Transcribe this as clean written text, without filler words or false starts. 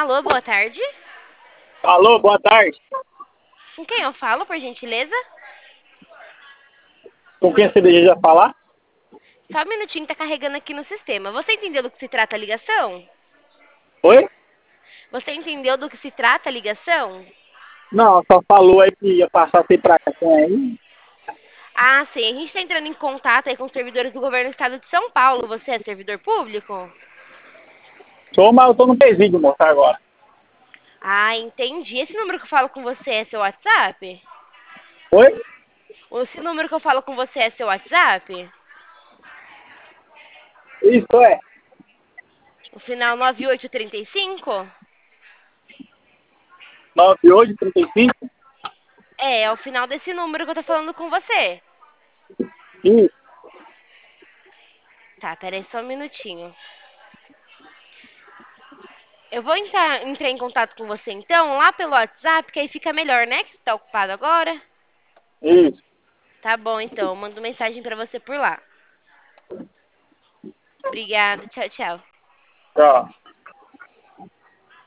Alô, boa tarde. Alô, boa tarde. Com quem eu falo, por gentileza? Com quem você deseja falar? Só um minutinho, tá carregando aqui no sistema. Você entendeu do que se trata a ligação? Oi? Você entendeu do que se trata a ligação? Não, só falou aí que ia passar você pra quem aí. Ah, sim. A gente está entrando em contato aí com os servidores do governo do estado de São Paulo. Você é servidor público? Sou, mas eu tô no presídio, moço, agora. Ah, entendi. Esse número que eu falo com você é seu WhatsApp? Oi? Esse número que eu falo com você é seu WhatsApp? Isso é. O final 9835? 9835? É o final desse número que eu tô falando com você. Isso. Tá, peraí só um minutinho. Eu vou entrar em contato com você então, lá pelo WhatsApp, que aí fica melhor, né? Que você tá ocupado agora. Isso. Tá bom, então. Eu mando mensagem pra você por lá. Obrigada. Tchau, tchau. Tchau.